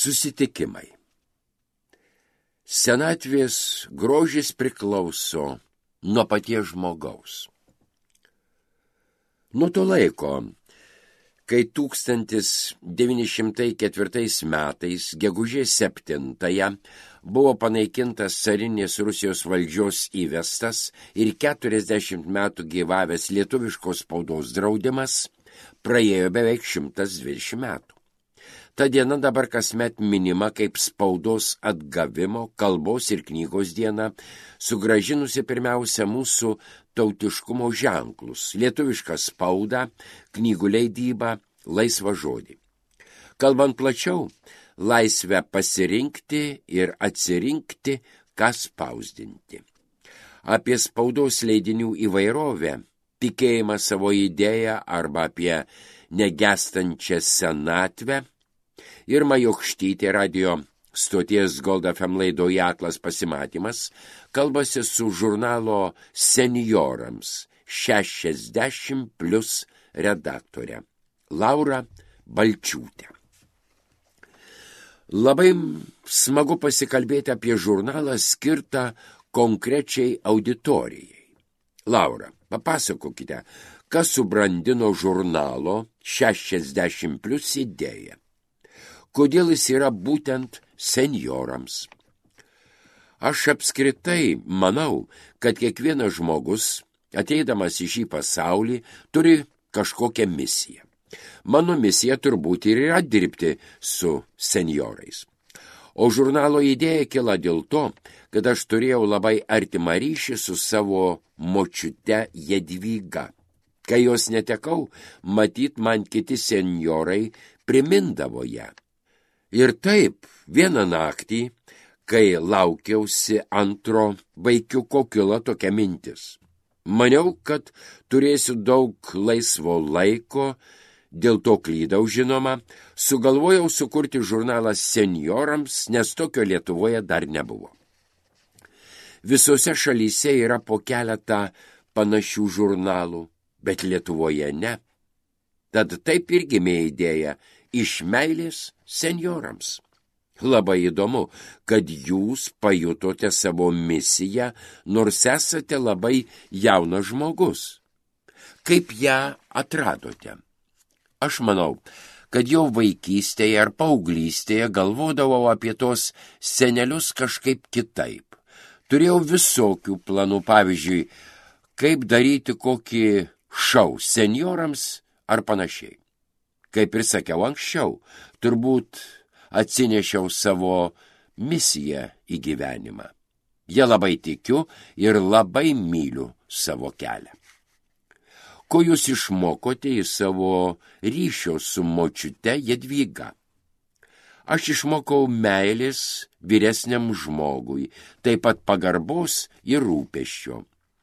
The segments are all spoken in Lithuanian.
Susitikimai. Senatvės grožis priklauso nuo paties žmogaus. Nuo to laiko, kai 1904 metais, gegužės 7-ąją, buvo panaikintas carinės Rusijos valdžios įvestas ir 40 metų gyvavęs lietuviškos spaudos draudimas, praėjo beveik 120 metų. Ta diena dabar kasmet minima kaip spaudos atgavimo, kalbos ir knygos diena, sugrąžinusi pirmiausia mūsų tautiškumo ženklus, lietuvišką spaudą, knygų leidybą, laisvą žodį. Kalbant plačiau, laisvę pasirinkti ir atsirinkti, ką spausdinti. Apie spaudos leidinių įvairovę, tikėjimą savo idėją arba apie negestančią senatvę, Irma Jokštytė radio stoties Gold FM laidoje Atlas pasimatymas kalbasi su žurnalo Senjorams 60+ redaktorė Laura Balčiūtė. Labai smagu pasikalbėti apie žurnalą skirtą konkrečiai auditorijai. Laura, papasakokite, kas subrandino žurnalo 60+ idėją. Kodėl jis yra būtent senjorams? Aš apskritai manau, kad kiekvienas žmogus, ateidamas į šį pasaulį, turi kažkokią misiją. Mano misija turbūt ir yra dirbti su senjorais. O žurnalo idėja kila dėl to, kad aš turėjau labai artimą ryšį su savo močiute Jadvyga. Kai jos netekau, matyt, man kiti senjorai primindavo ją. Ir taip, vieną naktį, kai laukiausi antro vaikiuko, kilo tokia mintis. Maniau, kad turėsiu daug laisvo laiko, dėl to klydau žinoma, sugalvojau sukurti žurnalą senjorams, nes tokio Lietuvoje dar nebuvo. Visose šalyse yra po keletą panašių žurnalų, bet Lietuvoje ne. Tad taip ir gimė idėja iš meilės senjorams. Labai įdomu, kad jūs pajutote savo misiją, nors esate labai jaunas žmogus. Kaip ją atradote? Aš manau, kad jau vaikystėje ar paauglystėje galvodavau apie tos senelius kažkaip kitaip. Turėjau visokių planų, pavyzdžiui, kaip daryti kokį šou senjorams ar panašiai. Kaip ir sakiau anksčiau, turbūt atsinešiau savo misiją į gyvenimą. Ja labai tikiu ir labai myliu savo kelią. Ko jūs išmokote į savo ryšio su močiute Jadvyga? Aš išmokau meilės vyresniam žmogui, taip pat pagarbos ir rūpesčio.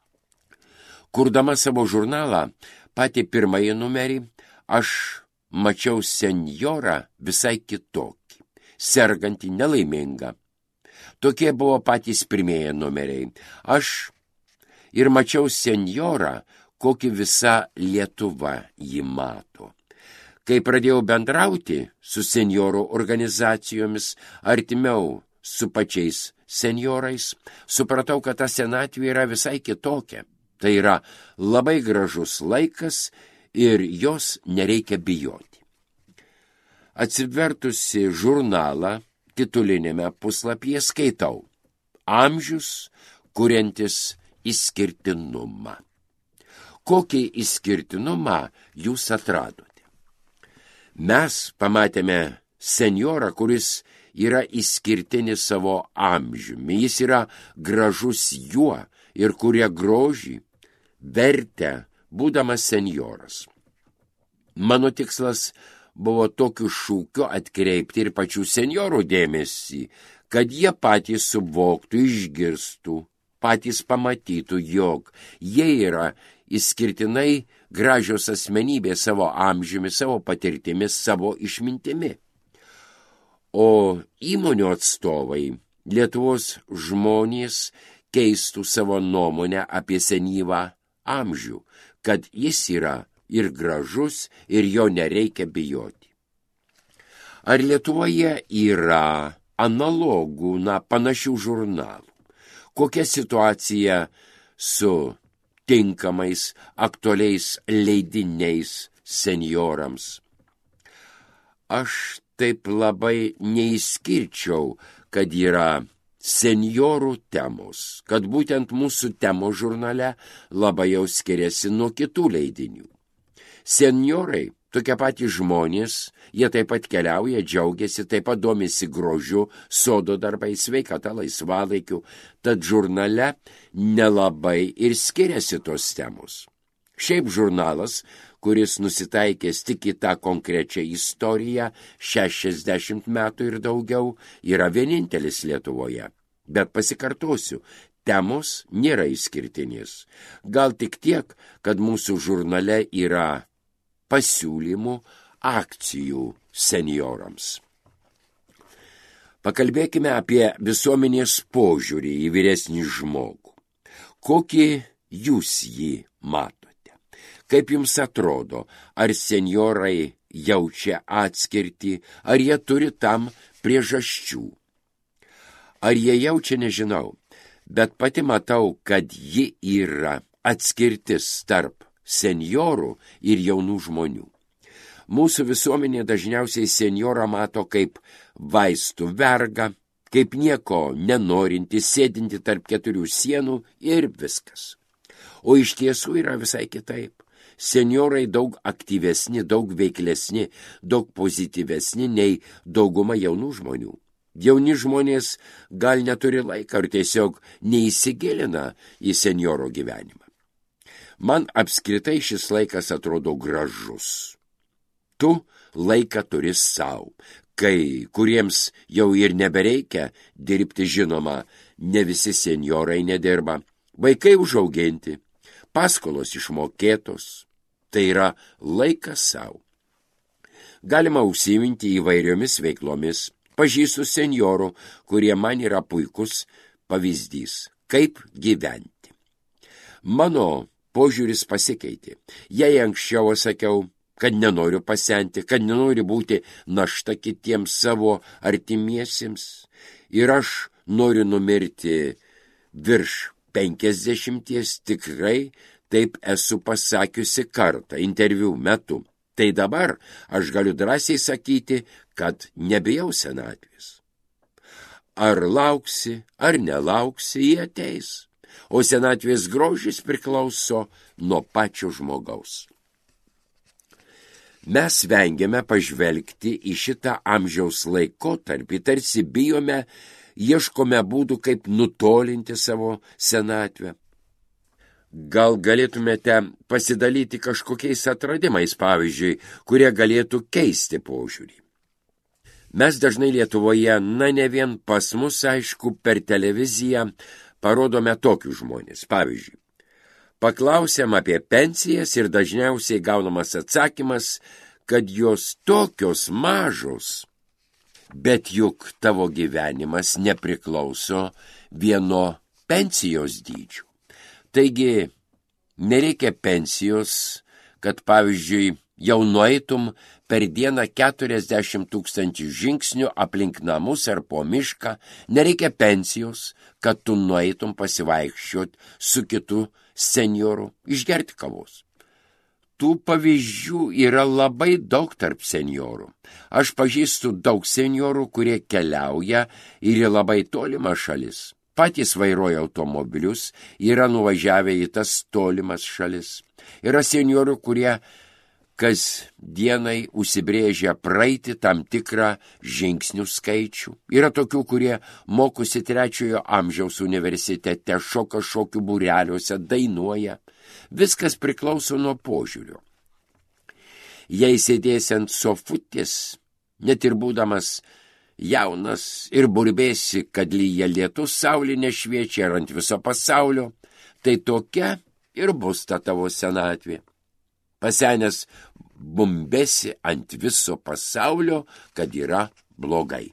Kurdama savo žurnalą, patį pirmąjį numerį, aš mačiau senjorą visai kitokį, sergantį, nelaimingą. Tokie buvo patys pirmieji numeriai. Aš ir mačiau senjorą, kokį visa Lietuva jį mato. Kai pradėjau bendrauti su senjorų organizacijomis, artimiau su pačiais senjorais, supratau, kad ta senatvė yra visai kitokia. Tai yra labai gražus laikas ir jos nereikia bijoti. Atsivertusi žurnalą, titulinėme puslapyje skaitau: amžius, kuriantis išskirtinumą. Kokį išskirtinumą jūs atradote? Mes pamatėme senjorą, kuris yra išskirtinis savo amžiumi. Jis yra gražus juo ir kuria grožį, vertę, būdamas senjoras. Mano tikslas buvo tokiu šūkiu atkreipti ir pačių senjorų dėmesį, kad jie patys suvoktų, išgirstų, patys pamatytų, jog jie yra išskirtinai gražios asmenybės savo amžiumi, savo patirtimis, savo išmintimi. O įmonių atstovai, Lietuvos žmonės keistų savo nuomonę apie senyvą amžių, kad jis yra ir gražus, ir jo nereikia bijoti. Ar Lietuvoje yra analogų, panašių žurnalų? Kokia situacija su tinkamais, aktualiais leidiniais senjorams? Aš taip labai neįskirčiau, kad yra senjorų temos, kad būtent mūsų temos žurnale labai jau skiriasi nuo kitų leidinių. Senjorai, tokie patys žmonės, jie taip pat keliauja, džiaugiasi, taip pat domisi grožiu, sodo darbais, sveikata, laisvalaikiu, tad žurnale nelabai ir skiriasi tos temos. Šiaip žurnalas, kuris nusitaikęs tik į tą konkrečią istoriją 60 metų ir daugiau, yra vienintelis Lietuvoje. Bet pasikartosiu, temos nėra išskirtinės. Gal tik tiek, kad mūsų žurnale yra pasiūlymų, akcijų senjorams. Pakalbėkime apie visuomenės požiūrį į vyresnį žmogų. Kokį jūs jį matote? Kaip jums atrodo, ar senjorai jaučia atskirtį, ar jie turi tam priežasčių? Ar jie jaučia, nežinau, bet pati matau, kad ji yra atskirtis tarp senjorų ir jaunų žmonių. Mūsų visuomenė dažniausiai senjorą mato kaip vaistų vergą, kaip nieko nenorinti, sėdinti tarp keturių sienų ir viskas. O iš tiesų yra visai kitaip. Senjorai daug aktyvesni, daug veiklesni, daug pozityvesni nei dauguma jaunų žmonių. Jauni žmonės gal neturi laiką ar tiesiog neįsigilina į senjoro gyvenimą. Man apskritai šis laikas atrodo gražus. Tu laiką turi savo, kuriems jau ir nebereikia dirbti, žinoma, ne visi senjorai nedirba, vaikai užauginti, paskolos išmokėtos, tai yra laikas savo. Galima užsiiminti įvairiomis veiklomis, pažįstu senjorų, kurie man yra puikus pavyzdys, kaip gyventi. Mano požiūris pasikeitė. Jei anksčiau sakiau, kad nenoriu pasenti, kad nenoriu būti našta kitiems savo artimiesiems, ir aš noriu numirti virš 50, tikrai taip esu pasakiusi kartą interviu metu. Tai dabar aš galiu drąsiai sakyti, kad nebijau senatvės. Ar lauksi, ar nelauksi, jie ateis, o senatvės grožis priklauso nuo pačio žmogaus. Mes vengiame pažvelgti į šitą amžiaus laikotarpį, tarsi bijome, ieškome būdų, kaip nutolinti savo senatvę. Gal galėtumėte pasidalyti kažkokiais atradimais, pavyzdžiui, kurie galėtų keisti požiūrį. Mes dažnai Lietuvoje, ne vien pas mus, aišku, per televiziją parodome tokius žmonės. Pavyzdžiui, paklausiam apie pensijas ir dažniausiai gaunamas atsakymas, kad jos tokios mažos. Bet juk tavo gyvenimas nepriklauso vieno pensijos dydžių. Taigi, nereikia pensijos, kad, pavyzdžiui, jau nueitum per dieną 40 000 žingsnių aplink namus ar po mišką. Nereikia pensijos, kad tu nueitum pasivaikščiot su kitu senjoru, išgerti kavos. Tų pavyzdžių yra labai daug tarp senjorų. Aš pažįstu daug senjorų, kurie keliauja ir į labai tolimą šalis. Patys vairuoja automobilius, yra nuvažiavę į tas tolimas šalis. Yra senjorų, kurie kasdienai užsibrėžia praeiti tam tikrą žingsnių skaičių. Yra tokių, kurie mokosi 3 amžiaus universitete, šoka šokių būreliuose, dainuoja. Viskas priklauso nuo požiūrio. Jei sėdėsi ant sofutės, net ir būdamas jaunas ir burbėsi, kad lyja lietus, saulė nešviečia ir ant viso pasaulio, tai tokia ir bus ta tavo senatvė. Pasenęs bumbėsi ant viso pasaulio, kad yra blogai.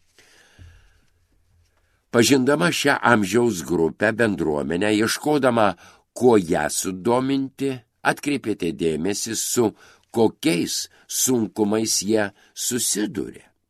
Pažindama šią amžiaus grupę, bendruomenę, ieškodama, kuo ją sudominti, atkreipėte dėmesį, su kokiais sunkumais jie susiduria.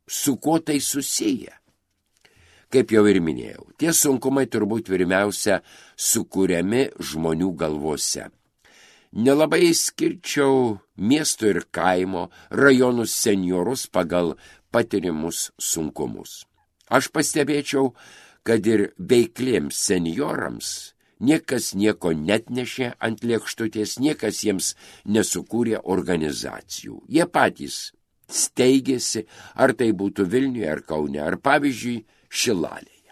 su kuo tai susiję. Kaip jau ir minėjau, tie sunkumai turbūt pirmiausia sukūriami žmonių galvose. Nelabai skirčiau miesto ir kaimo, rajonų senjorus pagal patirimus sunkumus. Aš pastebėčiau, kad ir veikliems senjorams niekas nieko netnešė ant lėkštutės, niekas jiems nesukūrė organizacijų. Jie patys steigėsi, ar tai būtų Vilniuje ar Kaune, ar pavyzdžiui Šilalėje.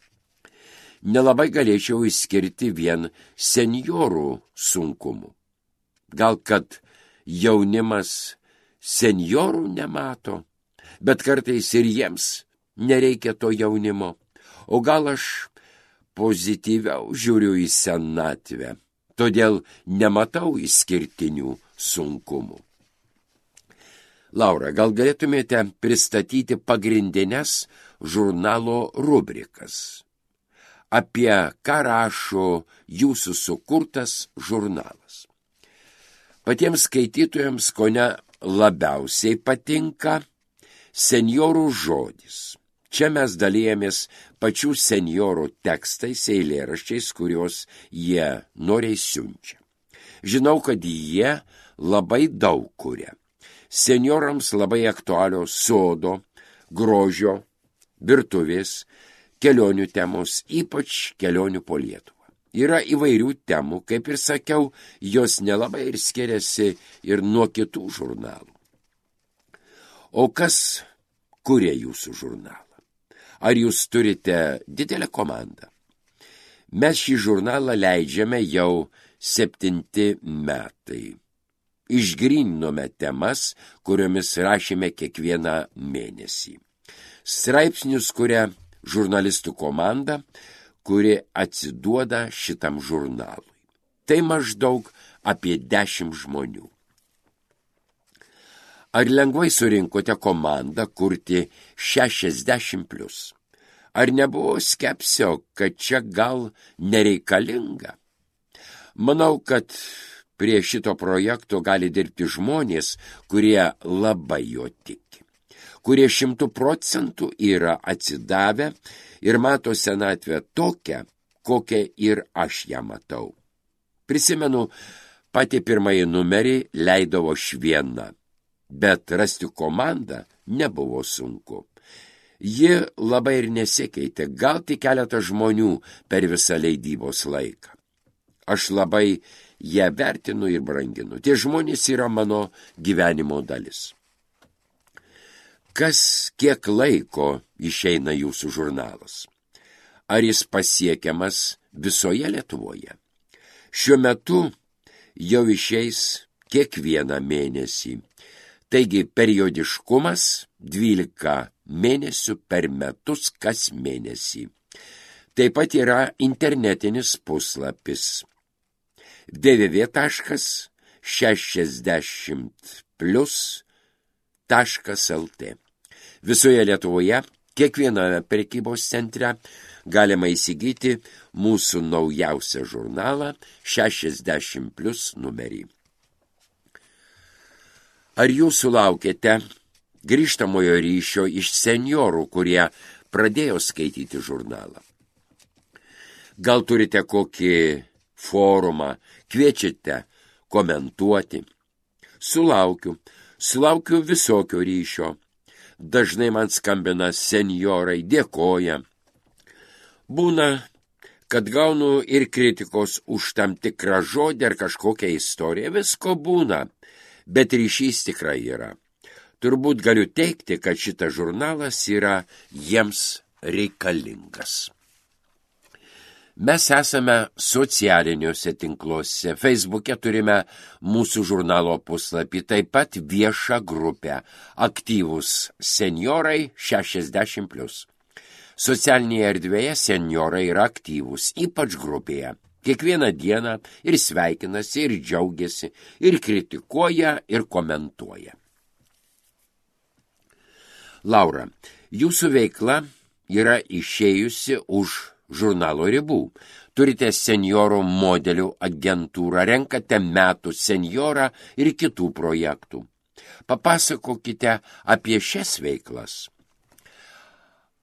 Nelabai galėčiau išskirti vien senjorų sunkumų. Gal kad jaunimas senjorų nemato, bet kartais ir jiems nereikia to jaunimo. O gal aš pozityviau žiūriu į senatvę, todėl nematau išskirtinių sunkumų. Laura, gal galėtumėte pristatyti pagrindines žurnalo rubrikas? Apie ką rašo jūsų sukurtas žurnalas? Patiems skaitytojams kone labiausiai patinka senjorų žodis. Čia mes dalijamės pačių senjorų tekstais, eilėraščiais, kuriuos jie noriai siunčia. Žinau, kad jie labai daug kuria. Senjorams labai aktualios sodo, grožio, virtuvės, kelionių temos, ypač kelionių po Lietuvą. Yra įvairių temų, kaip ir sakiau, jos nelabai ir skiriasi ir nuo kitų žurnalų. O kas kuria jūsų žurnalą? Ar jūs turite didelę komandą? Mes šį žurnalą leidžiame jau 7 metai. Išgryninome temas, kuriomis rašėme kiekvieną mėnesį. Straipsnius kuria žurnalistų komanda, kuri atsiduoda šitam žurnalui. Tai maždaug apie 10 žmonių. Ar lengvai surinkote komandą kurti 60+? Ar nebuvo skepsio, kad čia gal nereikalinga? Manau, kad prie šito projekto gali dirbti žmonės, kurie labai jo tiki, kurie 100% yra atsidavę ir mato senatvę tokią, kokią ir aš ją matau. Prisimenu, pati pirmąjį numerį leidavo aš viena, bet rasti komandą nebuvo sunku. Ji labai ir nesikeitė, gal tik keletą žmonių per visą leidybos laiką. Aš labai ją vertinu ir branginu. Tie žmonės yra mano gyvenimo dalis. Kas kiek laiko išeina jūsų žurnalas? Ar jis pasiekiamas visoje Lietuvoje? Šiuo metu jau išeis kiekvieną mėnesį. Taigi periodiškumas 12 mėnesių per metus kas mėnesį. Taip pat yra internetinis puslapis www.60plus.lt. Visoje Lietuvoje, kiekviename prekybos centre galima įsigyti mūsų naujausią žurnalą 60+ numerį. Ar jūs sulaukėte grįžtamojo ryšio iš senjorų, kurie pradėjo skaityti žurnalą? Gal turite kokį forumą, kviečiate komentuoti? Sulaukiu visokio ryšio. Dažnai man skambina senjorai, dėkoja. Būna, kad gaunu ir kritikos už tam tikrą žodį ar kažkokią istoriją. Visko būna, bet ryšys tikrai yra. Turbūt galiu teigti, kad šitas žurnalas yra jiems reikalingas. Mes esame socialiniuose tinkluose. Facebook'e turime mūsų žurnalo puslapį, taip pat viešą grupę Aktyvūs senjorai 60+. Socialinėje erdvėje senjorai yra aktyvūs, ypač grupėje. Kiekvieną dieną ir sveikinasi, ir džiaugiasi, ir kritikuoja, ir komentuoja. Laura, jūsų veikla yra išėjusi už žurnalo ribų. Turite senjorų modelių agentūrą, renkate metų senjorą ir kitų projektų. Papasakokite apie šias veiklas.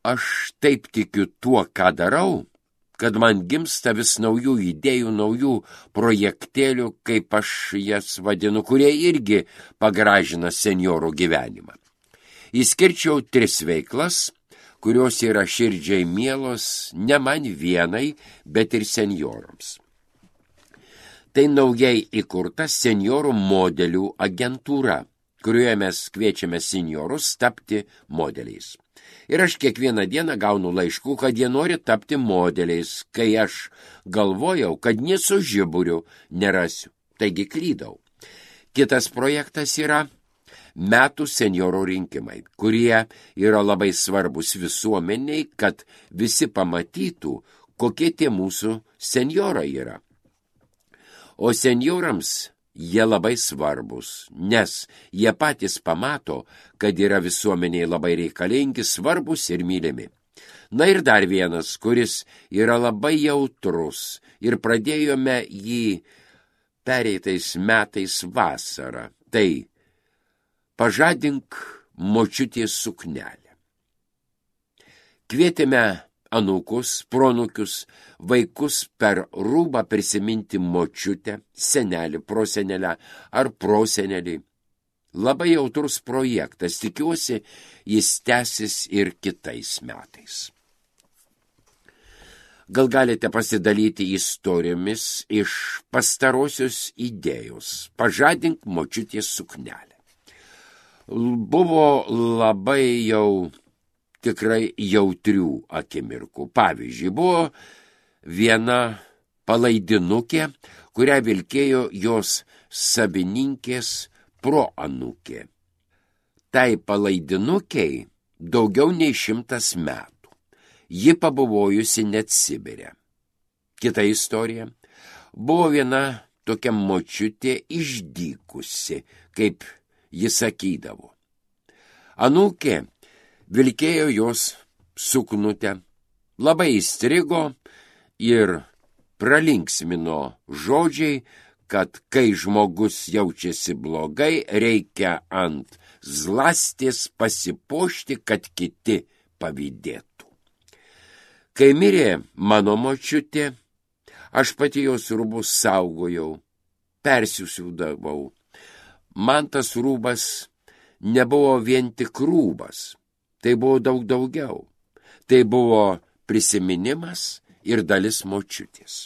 Aš taip tikiu tuo, ką darau, kad man gimsta vis naujų idėjų, naujų projektėlių, kaip aš jas vadinu, kurie irgi pagražina senjorų gyvenimą. Išskirčiau 3 veiklas, kurios yra širdžiai mielos ne man vienai, bet ir senjorams. Tai naujai įkurta senjorų modelių agentūra, kurioje mes kviečiame senjorus tapti modeliais. Ir aš kiekvieną dieną gaunu laiškų, kad jie nori tapti modeliais, kai aš galvojau, kad nė su žiburiu nerasiu. Taigi klydau. Kitas projektas yra metų senjorų rinkimai, kurie yra labai svarbus visuomeniai, kad visi pamatytų, kokie tie mūsų senjorai yra. O senjorams jie labai svarbus, nes jie patys pamato, kad yra visuomeniai labai reikalingi, svarbus ir mylimi. Na ir dar vienas, kuris yra labai jautrus ir pradėjome jį pereitais metais vasarą. Tai pažadink močiutės suknelę. Kvietėme anūkus, pronukius, vaikus per rūbą prisiminti močiutę, senelį, prosenelę ar prosenelį. Labai jautrus projektas, tikiuosi, jis tęsis ir kitais metais. Gal galite pasidalyti istorijomis iš pastarosios idėjos. Pažadink močiutės suknelę. Buvo labai jau tikrai jautrių akimirkų. Pavyzdžiui, buvo viena palaidinukė, kurią vilkėjo jos savininkės proanūkė. Tai palaidinukiai daugiau nei 100 metų. Ji pabuvojusi net Sibire. Kita istorija. Buvo viena tokia močiutė išdykusi, kaip ji sakydavo. Anūkė vilkėjo jos suknutę, labai įstrigo ir pralinksmino žodžiai, kad kai žmogus jaučiasi blogai, reikia ant zlastės pasipuošti, kad kiti pavydėtų. Kai mirė mano močiutė, aš pati jos rūbus saugojau, persiūdavau. Man tas rūbas nebuvo vien tik rūbas. Tai buvo daug daugiau. Tai buvo prisiminimas ir dalis močiutės.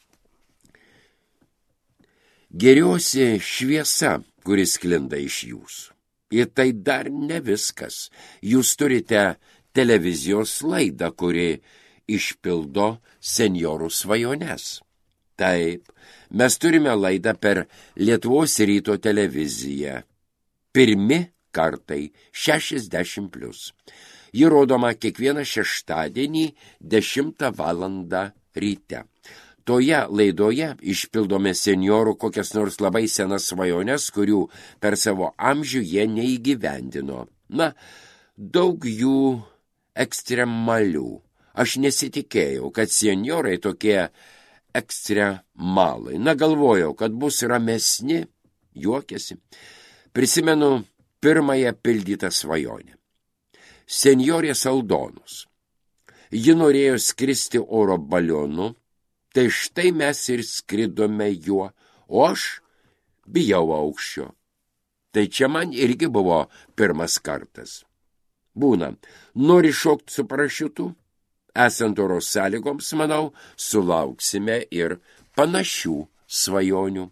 Gėriuosi šviesa, kuris sklinda iš jūsų. Ir tai dar ne viskas. Jūs turite televizijos laidą, kuri išpildo senjorų svajones. Taip, mes turime laidą per Lietuvos ryto televiziją. Pirmi kartai 60+. Ji rodoma kiekvieną šeštadienį 10 valandą ryte. Toje laidoje išpildome senjorų kokias nors labai senas svajones, kurių per savo amžių jie neįgyvendino. Na, daug jų ekstremalių. Aš nesitikėjau, kad senjorai tokie ekstremalai. Na, galvojau, kad bus ramesni, juokėsi. Prisimenu pirmąją pildytą svajonę. Senjorės Aldonos. Ji norėjo skristi oro balionu, tai štai mes ir skridome juo, o aš bijau aukščio. Tai čia man irgi buvo pirmas kartas. Būna, nori šokti su parašiutu? Esant oro sąlygoms, manau, sulauksime ir panašių svajonių.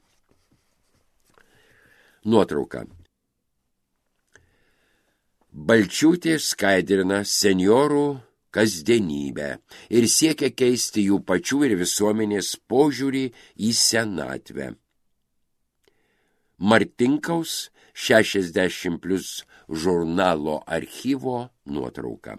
Nuotrauka. Balčiūtė skaidrina senjorų kasdienybę ir siekia keisti jų pačių ir visuomenės požiūrį į senatvę. Martinkaus 60+ žurnalo archyvo nuotrauka.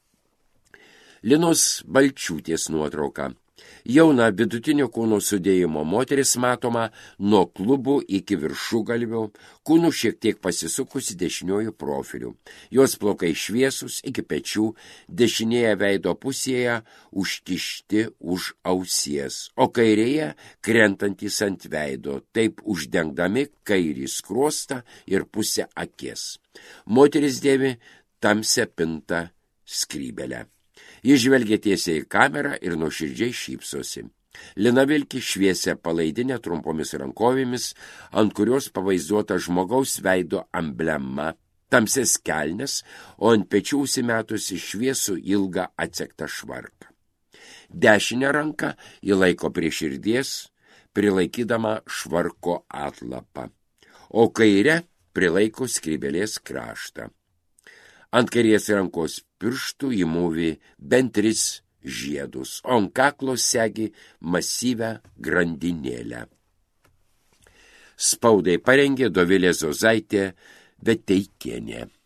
Linos Balčiūtės nuotrauka. Jauna vidutinio kūno sudėjimo moteris matoma nuo klubų iki viršugalvio, kūnų šiek tiek pasisukusi dešiniuoju profiliu. Jos plaukai šviesus iki pečių, dešinėje veido pusėje užkišti už ausies, o kairėje krentantys ant veido, taip uždengdami kairį skruostą ir pusę akies. Moteris dėvi tamsią pintą skrybėlę. Jis žvelgia tiesiai į kamerą ir nuoširdžiai šypsosi. Lina vilki šviesią palaidinę trumpomis rankovėmis, ant kurios pavaizduota žmogaus veido emblema, tamsias kelnes, o ant pečių užsimetusi šviesų ilgą atsektą švarką. Dešinę ranką ji laiko prie širdies, prilaikydama švarko atlapą, o kairę prilaiko skrybėlės kraštą. Ant kairės rankos pirštų ji mūvi bent 3 žiedus, o ant kaklo segi masyvę grandinėlę. Spaudai parengė Dovilė Zozaitė Veteikienė.